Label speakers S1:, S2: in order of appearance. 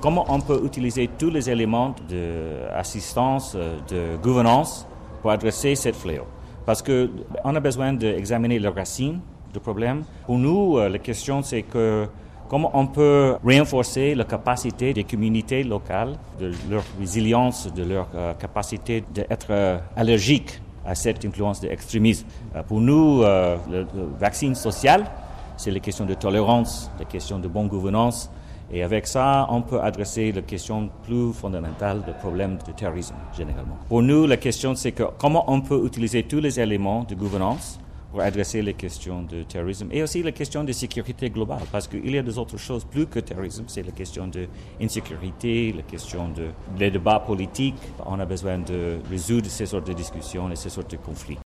S1: comment on peut utiliser tous les éléments d'assistance, de gouvernance pour adresser cette fléau. Parce qu'on a besoin d'examiner les racines du problème. Pour nous, la question c'est comment on peut renforcer la capacité des communautés locales, de leur résilience, de leur capacité d'être allergiques à cette influence de l'extrémisme. Pour nous, le vaccin social, c'est la question de tolérance, la question de bonne gouvernance. Et avec ça, on peut adresser la question plus fondamentale du problème du terrorisme, généralement. Pour nous, la question, c'est comment on peut utiliser tous les éléments de gouvernance pour adresser les questions de terrorisme et aussi la question de sécurité globale, parce qu'il y a des autres choses plus que terrorisme, c'est la question de insécurité, la question des débats politiques. On a besoin de résoudre ces sortes de discussions et ces sortes de conflits.